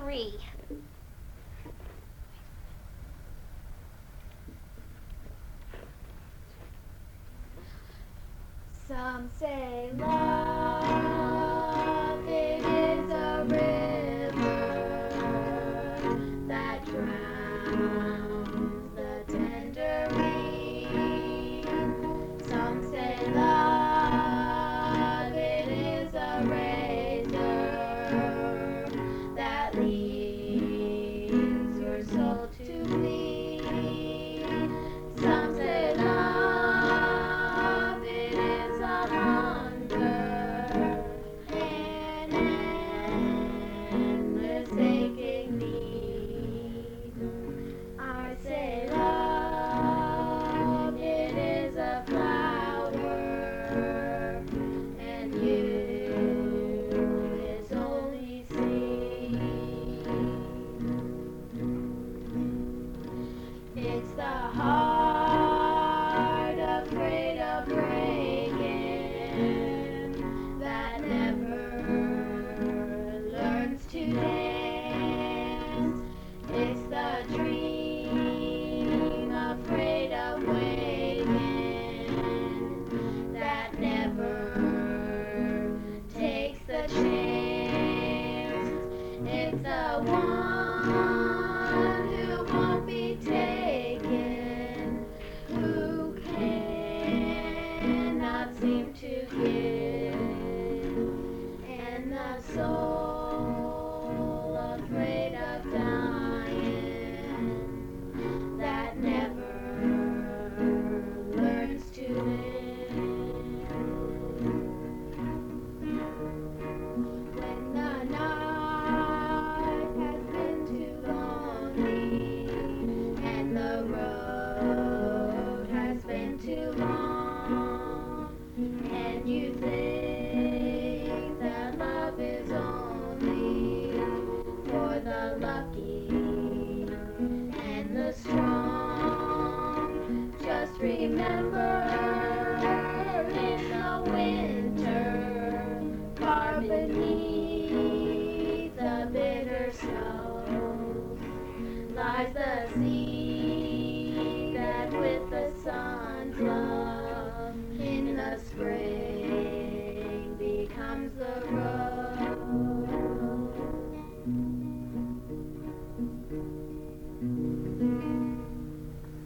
3. Some say love, it is a river that drowns the tender reed. Some say love, it is a razor that leaves your soul to bleed. Some say love, it is a hunger, an endless aching need. I say love, it is a flower, and you is only seed. It's the heart afraid of breaking that never learns to dance. It's the dream afraid of waking that never takes the chance. It's the one